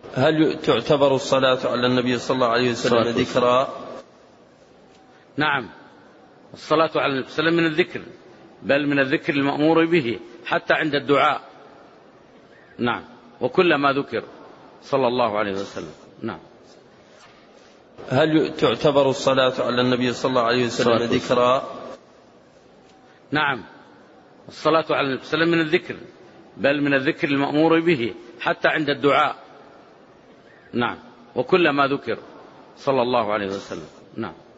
هل تعتبر الصلاة على النبي صلى الله عليه وسلم ذكرا؟ نعم، الصلاة على النبي صلى الله عليه وسلم من الذكر، بل من الذكر المأمور به حتى عند الدعاء. نعم، وكل ما ذكر صلى الله عليه وسلم. نعم. هل تعتبر الصلاة على النبي صلى الله عليه وسلم ذكرا؟ نعم، الصلاة على النبي صلى الله عليه وسلم من الذكر، بل من الذكر المأمور به حتى عند الدعاء. نعم، وكل ما ذكر صلى الله عليه وسلم. نعم.